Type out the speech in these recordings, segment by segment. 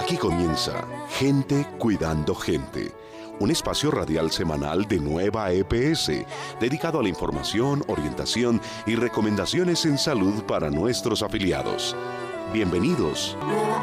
Aquí comienza Gente Cuidando Gente, un espacio radial semanal de Nueva EPS, dedicado a la información, orientación y recomendaciones en salud para nuestros afiliados. Bienvenidos.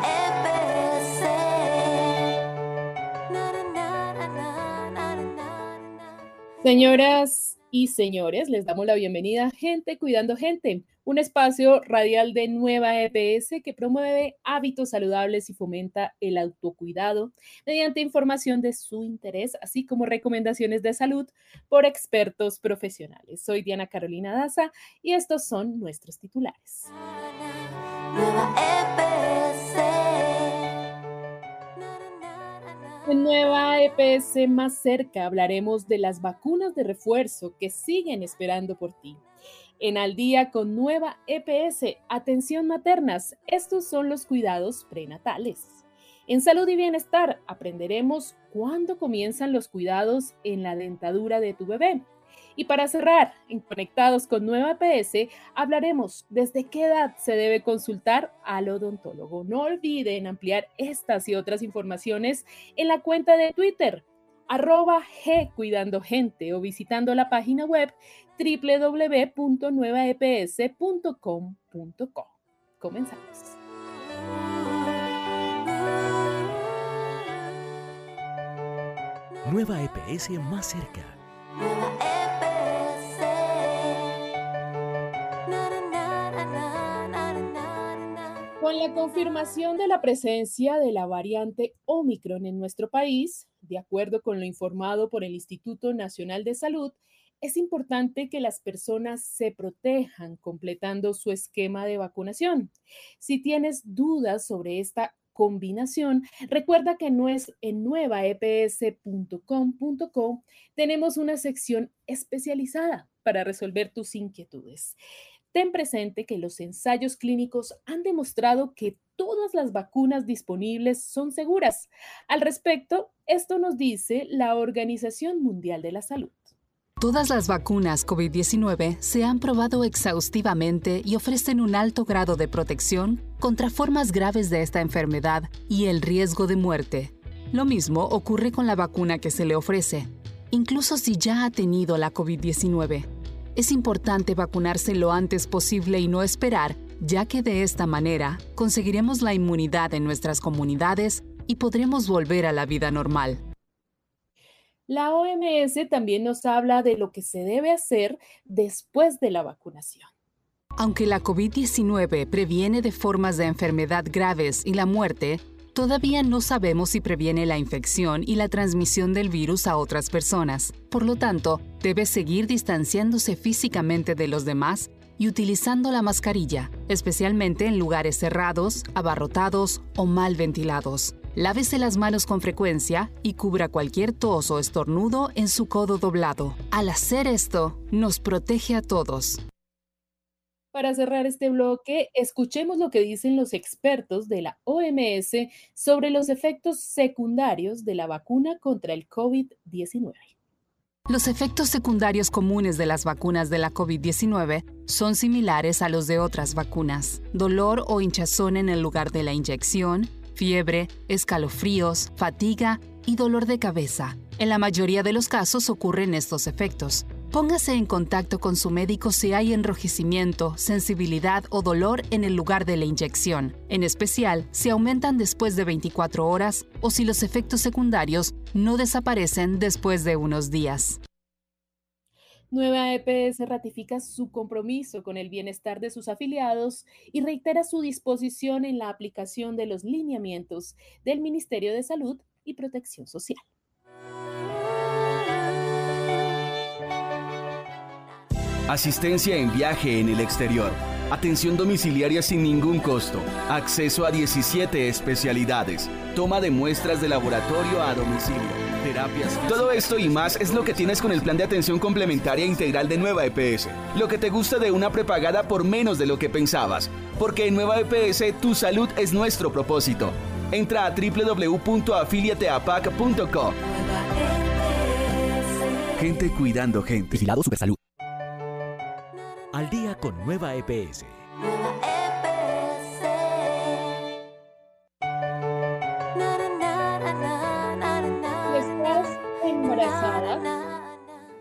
Señoras y señores, les damos la bienvenida a Gente Cuidando Gente, un espacio radial de Nueva EPS que promueve hábitos saludables y fomenta el autocuidado mediante información de su interés, así como recomendaciones de salud por expertos profesionales. Soy Diana Carolina Daza y estos son nuestros titulares. Nueva EPS. En Nueva EPS Más Cerca hablaremos de las vacunas de refuerzo que siguen esperando por ti. En Al Día con Nueva EPS, atención maternas, estos son los cuidados prenatales. En Salud y Bienestar aprenderemos cuándo comienzan los cuidados en la dentadura de tu bebé. Y para cerrar, en Conectados con Nueva EPS, hablaremos desde qué edad se debe consultar al odontólogo. No olviden ampliar estas y otras informaciones en la cuenta de Twitter, @gcuidandogente o visitando la página web www.nuevaeps.com.co. Comenzamos. Nueva EPS Más Cerca. Con la confirmación de la presencia de la variante Omicron en nuestro país, de acuerdo con lo informado por el Instituto Nacional de Salud, es importante que las personas se protejan completando su esquema de vacunación. Si tienes dudas sobre esta combinación, recuerda que en nuevaeps.com.co tenemos una sección especializada para resolver tus inquietudes. Ten presente que los ensayos clínicos han demostrado que todas las vacunas disponibles son seguras. Al respecto, esto nos dice la Organización Mundial de la Salud. Todas las vacunas COVID-19 se han probado exhaustivamente y ofrecen un alto grado de protección contra formas graves de esta enfermedad y el riesgo de muerte. Lo mismo ocurre con la vacuna que se le ofrece, incluso si ya ha tenido la COVID-19. Es importante vacunarse lo antes posible y no esperar, ya que de esta manera conseguiremos la inmunidad en nuestras comunidades y podremos volver a la vida normal. La OMS también nos habla de lo que se debe hacer después de la vacunación. Aunque la COVID-19 previene de formas de enfermedad graves y la muerte, todavía no sabemos si previene la infección y la transmisión del virus a otras personas. Por lo tanto, debe seguir distanciándose físicamente de los demás y utilizando la mascarilla, especialmente en lugares cerrados, abarrotados o mal ventilados. Lávese las manos con frecuencia y cubra cualquier tos o estornudo en su codo doblado. Al hacer esto, nos protege a todos. Para cerrar este bloque, escuchemos lo que dicen los expertos de la OMS sobre los efectos secundarios de la vacuna contra el COVID-19. Los efectos secundarios comunes de las vacunas de la COVID-19 son similares a los de otras vacunas: dolor o hinchazón en el lugar de la inyección, fiebre, escalofríos, fatiga y dolor de cabeza. En la mayoría de los casos ocurren estos efectos. Póngase en contacto con su médico si hay enrojecimiento, sensibilidad o dolor en el lugar de la inyección, en especial si aumentan después de 24 horas o si los efectos secundarios no desaparecen después de unos días. Nueva EPS ratifica su compromiso con el bienestar de sus afiliados y reitera su disposición en la aplicación de los lineamientos del Ministerio de Salud y Protección Social. Asistencia en viaje en el exterior. Atención domiciliaria sin ningún costo. Acceso a 17 especialidades. Toma de muestras de laboratorio a domicilio. Terapias. Todo esto y más es lo que tienes con el plan de atención complementaria integral de Nueva EPS. Lo que te gusta de una prepagada por menos de lo que pensabas. Porque en Nueva EPS tu salud es nuestro propósito. Entra a www.afiliateapac.co. Gente cuidando gente. Vigilado Supersalud. Al Día con Nueva EPS. embarazada,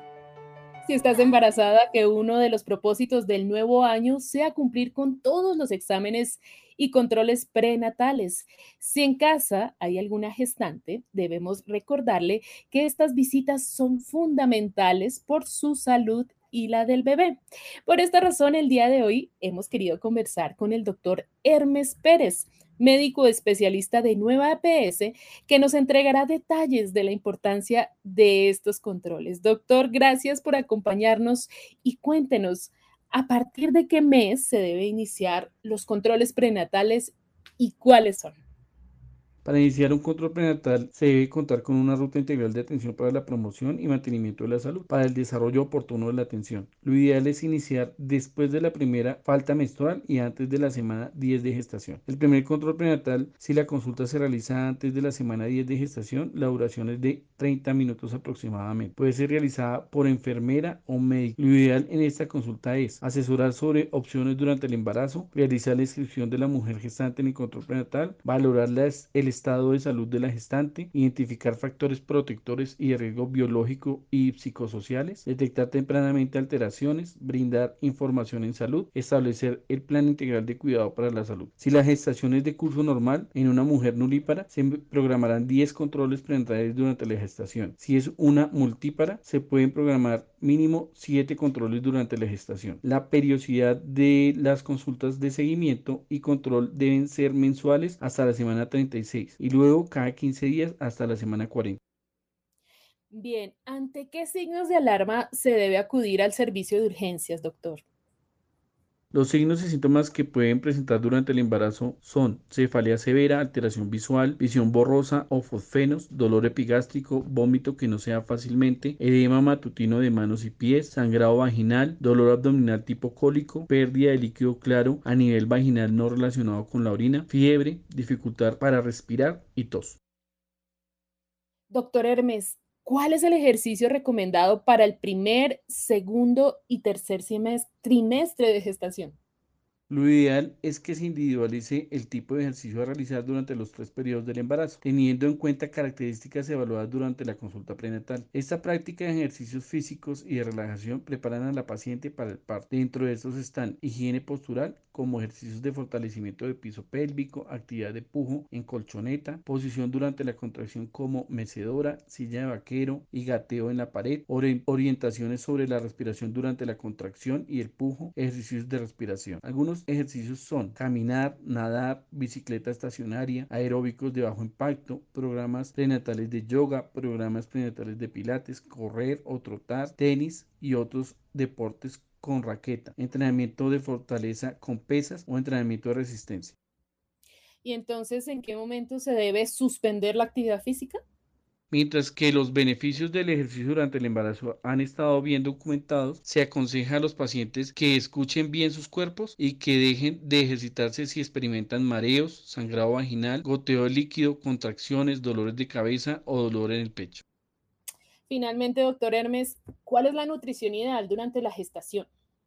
si estás embarazada, que uno de los propósitos del nuevo año sea cumplir con todos los exámenes y controles prenatales. Si en casa hay alguna gestante, debemos recordarle que estas visitas son fundamentales por su salud y la del bebé. Por esta razón, el día de hoy hemos querido conversar con el doctor Hermes Pérez, médico especialista de Nueva EPS, que nos entregará detalles de la importancia de estos controles. Doctor, gracias por acompañarnos y cuéntenos, ¿a partir de qué mes se debe iniciar los controles prenatales y cuáles son? Para iniciar un control prenatal se debe contar con una ruta integral de atención para la promoción y mantenimiento de la salud, para el desarrollo oportuno de la atención. Lo ideal es iniciar después de la primera falta menstrual y antes de la semana 10 de gestación. El primer control prenatal, si la consulta se realiza antes de la semana 10 de gestación, la duración es de 30 minutos aproximadamente. Puede ser realizada por enfermera o médico. Lo ideal en esta consulta es asesorar sobre opciones durante el embarazo, realizar la inscripción de la mujer gestante en el control prenatal, valorar el estado de salud de la gestante, identificar factores protectores y de riesgo biológico y psicosociales, detectar tempranamente alteraciones, brindar información en salud, establecer el plan integral de cuidado para la salud. Si la gestación es de curso normal, en una mujer nulípara se programarán 10 controles prenatales durante la gestación. Si es una multípara, se pueden programar mínimo 7 controles durante la gestación. La periodicidad de las consultas de seguimiento y control deben ser mensuales hasta la semana 36 y luego cada 15 días hasta la semana 40. Bien, ¿ante qué signos de alarma se debe acudir al servicio de urgencias, doctor? Los signos y síntomas que pueden presentar durante el embarazo son cefalea severa, alteración visual, visión borrosa o fosfenos, dolor epigástrico, vómito que no se da fácilmente, edema matutino de manos y pies, sangrado vaginal, dolor abdominal tipo cólico, pérdida de líquido claro a nivel vaginal no relacionado con la orina, fiebre, dificultad para respirar y tos. Doctor Hermes, ¿cuál es el ejercicio recomendado para el primer, segundo y tercer trimestre de gestación? Lo ideal es que se individualice el tipo de ejercicio a realizar durante los 3 periodos del embarazo, teniendo en cuenta características evaluadas durante la consulta prenatal. Esta práctica de ejercicios físicos y de relajación preparan a la paciente para el parto. Dentro de estos están higiene postural, como ejercicios de fortalecimiento de piso pélvico, actividad de pujo en colchoneta, posición durante la contracción como mecedora, silla de vaquero y gateo en la pared, orientaciones sobre la respiración durante la contracción y el pujo, ejercicios de respiración. Algunos ejercicios son caminar, nadar, bicicleta estacionaria, aeróbicos de bajo impacto, programas prenatales de yoga, programas prenatales de pilates, correr o trotar, tenis y otros deportes con raqueta, entrenamiento de fortaleza con pesas o entrenamiento de resistencia. ¿Y entonces en qué momento se debe suspender la actividad física? Mientras que los beneficios del ejercicio durante el embarazo han estado bien documentados, se aconseja a los pacientes que escuchen bien sus cuerpos y que dejen de ejercitarse si experimentan mareos, sangrado vaginal, goteo de líquido, contracciones, dolores de cabeza o dolor en el pecho. Finalmente, doctor Hermes, ¿cuál es la nutrición ideal durante la gestación?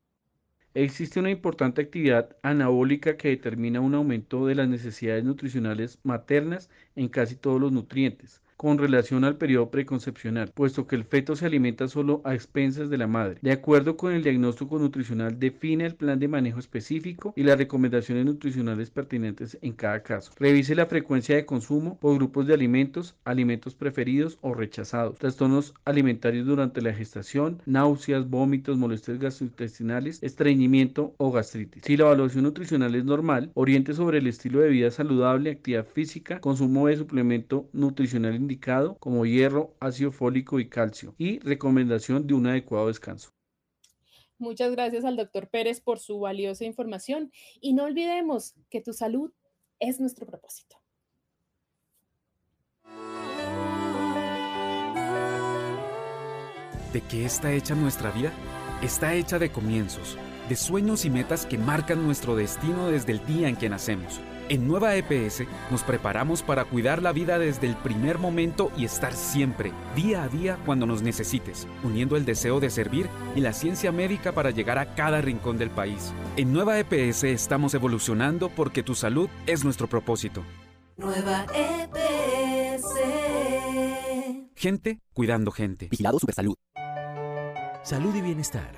Existe una importante actividad anabólica que determina un aumento de las necesidades nutricionales maternas en casi todos los nutrientes, con relación al periodo preconcepcional, puesto que el feto se alimenta solo a expensas de la madre. De acuerdo con el diagnóstico nutricional, define el plan de manejo específico y las recomendaciones nutricionales pertinentes en cada caso. Revise la frecuencia de consumo por grupos de alimentos, alimentos preferidos o rechazados, trastornos alimentarios durante la gestación, náuseas, vómitos, molestias gastrointestinales, estreñimiento o gastritis. Si la evaluación nutricional es normal, oriente sobre el estilo de vida saludable, actividad física, consumo de suplemento nutricional indicado como hierro, ácido fólico y calcio, y recomendación de un adecuado descanso. Muchas gracias al doctor Pérez por su valiosa información y no olvidemos que tu salud es nuestro propósito. ¿De qué está hecha nuestra vida? Está hecha de comienzos, de sueños y metas que marcan nuestro destino desde el día en que nacemos. En Nueva EPS nos preparamos para cuidar la vida desde el primer momento y estar siempre, día a día, cuando nos necesites, uniendo el deseo de servir y la ciencia médica para llegar a cada rincón del país. En Nueva EPS estamos evolucionando porque tu salud es nuestro propósito. Nueva EPS. Gente cuidando gente. Vigilado Supersalud. Salud y bienestar.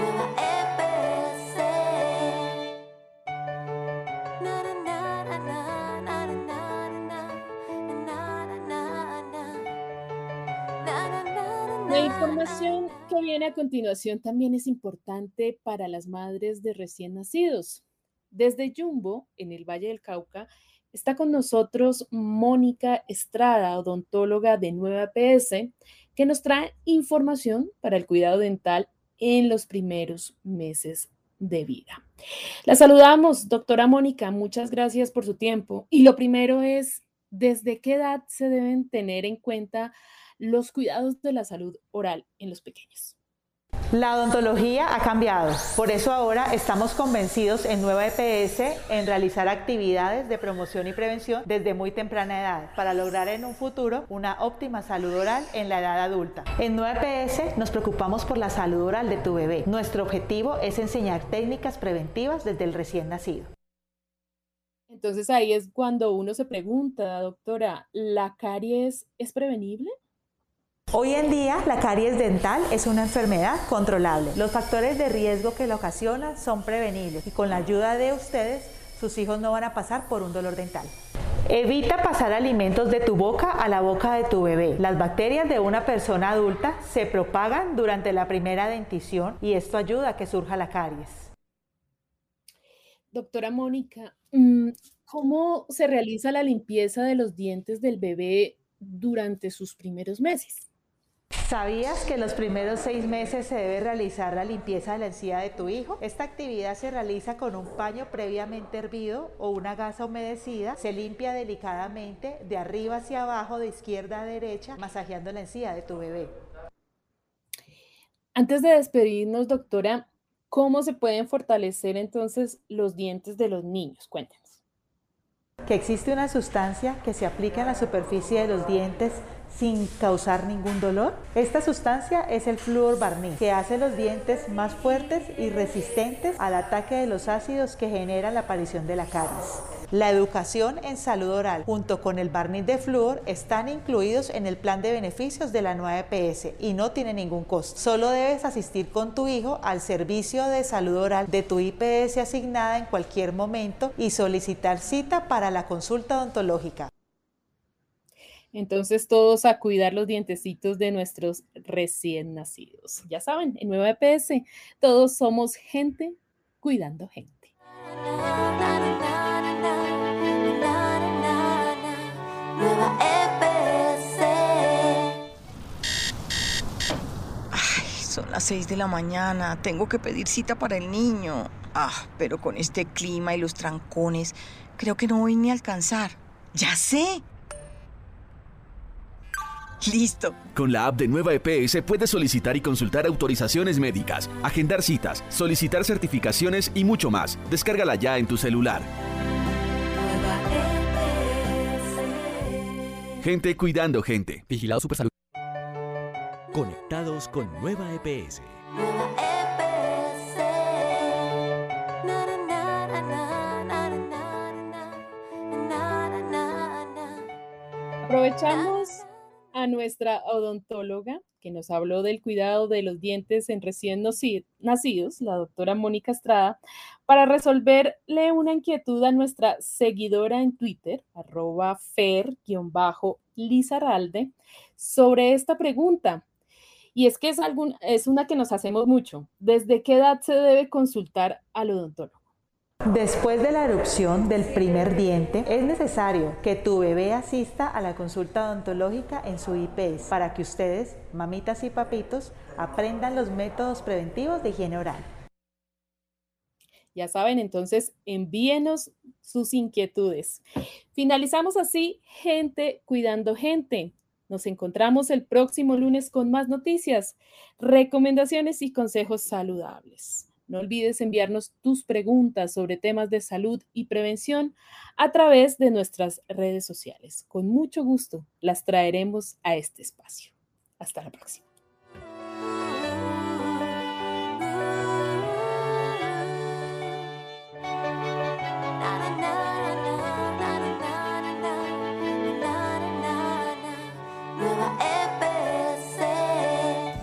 La información que viene a continuación también es importante para las madres de recién nacidos. Desde Jumbo, en el Valle del Cauca, está con nosotros Mónica Estrada, odontóloga de Nueva EPS, que nos trae información para el cuidado dental en los primeros meses de vida. La saludamos, doctora Mónica, muchas gracias por su tiempo. Y lo primero es, ¿desde qué edad se deben tener en cuenta los cuidados de la salud oral en los pequeños? La odontología ha cambiado, por eso ahora estamos convencidos en Nueva EPS en realizar actividades de promoción y prevención desde muy temprana edad para lograr en un futuro una óptima salud oral en la edad adulta. En Nueva EPS nos preocupamos por la salud oral de tu bebé. Nuestro objetivo es enseñar técnicas preventivas desde el recién nacido. Entonces ahí es cuando uno se pregunta, doctora, ¿la caries es prevenible? Hoy en día, la caries dental es una enfermedad controlable. Los factores de riesgo que la ocasionan son prevenibles y con la ayuda de ustedes, sus hijos no van a pasar por un dolor dental. Evita pasar alimentos de tu boca a la boca de tu bebé. Las bacterias de una persona adulta se propagan durante la primera dentición y esto ayuda a que surja la caries. Doctora Mónica, ¿cómo se realiza la limpieza de los dientes del bebé durante sus primeros meses? ¿Sabías que los primeros 6 meses se debe realizar la limpieza de la encía de tu hijo? Esta actividad se realiza con un paño previamente hervido o una gasa humedecida. Se limpia delicadamente de arriba hacia abajo, de izquierda a derecha, masajeando la encía de tu bebé. Antes de despedirnos, doctora, ¿cómo se pueden fortalecer entonces los dientes de los niños? Cuéntenos. Que existe una sustancia que se aplica en la superficie de los dientes sin causar ningún dolor. Esta sustancia es el flúor barniz, que hace los dientes más fuertes y resistentes al ataque de los ácidos que generan la aparición de la caries. La educación en salud oral junto con el barniz de flúor están incluidos en el plan de beneficios de la Nueva EPS y no tiene ningún costo. Solo debes asistir con tu hijo al servicio de salud oral de tu IPS asignada en cualquier momento y solicitar cita para la consulta odontológica. Entonces todos a cuidar los dientecitos de nuestros recién nacidos. Ya saben, en Nueva EPS todos somos gente cuidando gente. Nueva EPS. Ay, son las 6 de la mañana. Tengo que pedir cita para el niño. Pero con este clima y los trancones, creo que no voy ni a alcanzar. ¡Ya sé! ¡Listo! Con la app de Nueva EPS puedes solicitar y consultar autorizaciones médicas, agendar citas, solicitar certificaciones y mucho más. Descárgala ya en tu celular. Gente cuidando gente. Vigilado Supersalud. Conectados con Nueva EPS. Aprovechamos a nuestra odontóloga que nos habló del cuidado de los dientes en recién nacidos, la doctora Mónica Estrada, para resolverle una inquietud a nuestra seguidora en Twitter, @fer_lizarralde, sobre esta pregunta. Y es que es una que nos hacemos mucho. ¿Desde qué edad se debe consultar al odontólogo? Después de la erupción del primer diente, es necesario que tu bebé asista a la consulta odontológica en su IPS para que ustedes, mamitas y papitos, aprendan los métodos preventivos de higiene oral. Ya saben, entonces envíenos sus inquietudes. Finalizamos así, gente cuidando gente. Nos encontramos el próximo lunes con más noticias, recomendaciones y consejos saludables. No olvides enviarnos tus preguntas sobre temas de salud y prevención a través de nuestras redes sociales. Con mucho gusto las traeremos a este espacio. Hasta la próxima. Nueva EPS.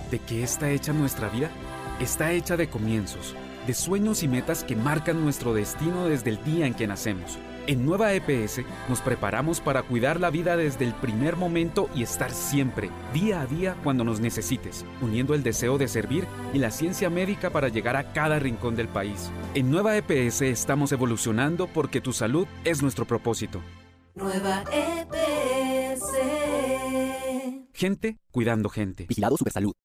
¿De qué está hecha nuestra vida? Está hecha de comienzos, de sueños y metas que marcan nuestro destino desde el día en que nacemos. En Nueva EPS nos preparamos para cuidar la vida desde el primer momento y estar siempre, día a día, cuando nos necesites, uniendo el deseo de servir y la ciencia médica para llegar a cada rincón del país. En Nueva EPS estamos evolucionando porque tu salud es nuestro propósito. Nueva EPS. Gente cuidando gente. Vigilado Supersalud.